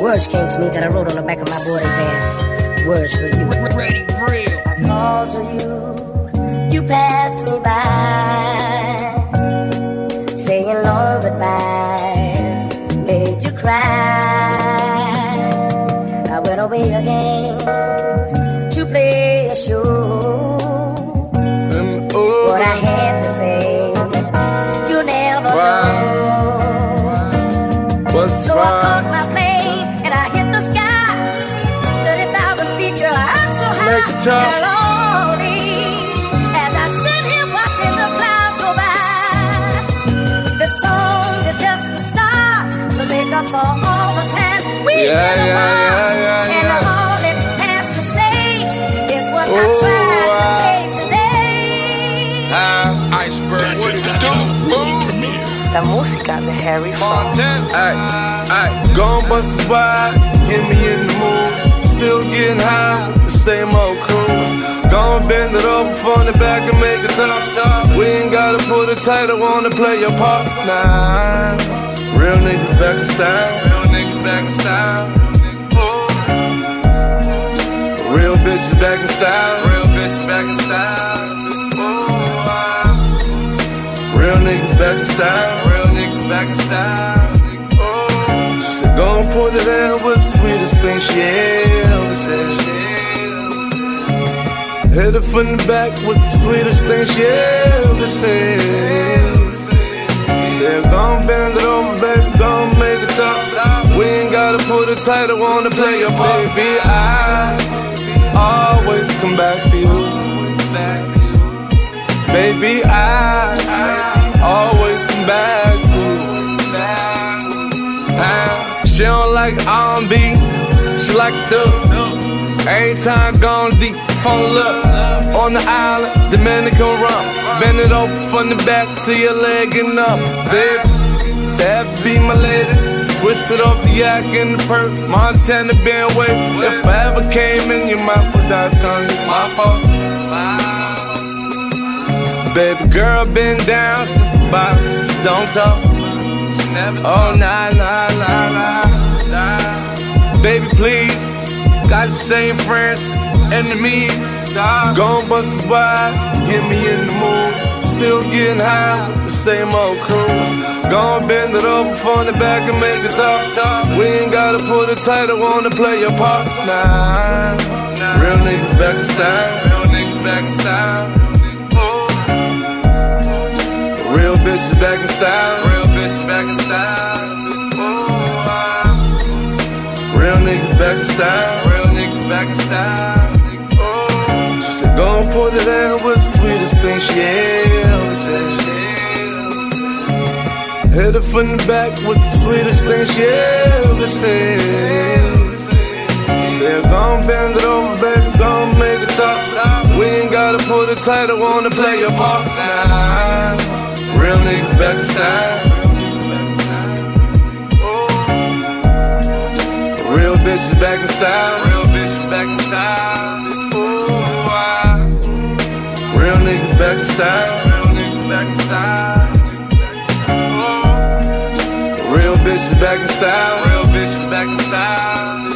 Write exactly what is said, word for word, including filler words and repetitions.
Words came to me that I wrote on the back of my boarding pass. Words for you. Ready, real. I called to you, you passed me by, saying long goodbyes, made you cry. I went away again to play a show. Um, oh. What I had to say, you never know. What's So wrong? I caught my plane and I hit the sky. thirty thousand feet, girl, I'm so high. Make it tough. And lonely as I sit here watching the clouds go by. This song is just a start to make up for all the time we've Yeah, been yeah, apart. yeah, yeah, And yeah. all it has to say is what I Oh, tried to wow. say today. Ah, iceberg, what it do? Fool. La música de Harry Fong. Ay, ay, gon' bust a wide, get me in the mood. Still getting high, the same old cruise. Gon' bend it over from the back and make it top. We ain't gotta put a title on to play your part. Nah, real niggas back in style. Real niggas back in style. Ooh. Real bitches back in style. Real bitches back in style. Ooh, ah. Real niggas back in style. Real niggas back in style. Oh, she gon' put it in with the sweetest thing she ever said. Hit her from the back with the sweetest thing she ever said. Said gon' bend it over, baby, gon' make it top. We ain't gotta put a title on to play your part. Baby, I always come back for you. Baby, I, I always come back for you. Uh, she don't like R and B, she like the every time gone deep, phone up on the island, Dominican rum. Bend it over from the back to your leg and up, baby. That be my lady. Twisted off the yak in the purse, Montana been away. If I ever came in your mouth without telling you my fault. Baby girl been down since the bottom, don't talk. Oh nah nah nah nah nah. Baby please, got the same friends, enemies. Gon' bust a wide, get me in the mood. Still getting high, the same old cruise. Gon' bend it over from the back and make it top. We ain't gotta put a title on to play your part. Nah, real niggas back in style. Real niggas back in style. Real bitches back in style. Real bitches back in style. Ooh, ah. Real niggas back in style. Real niggas back in style. Ooh. She gon' put it in with the sweetest thing she ever said. Hit her from the back with the sweetest thing she ever said. Said gon' bend it over, baby, gon' make it top. We ain't gotta put a title on to play your part. Nah. Real niggas back in style. Real bitches back in style. Real bitches back in style. Ooh, ah. Real niggas back in style. Real niggas back in style. Ooh. Real bitches back in style. Real bitches back in style.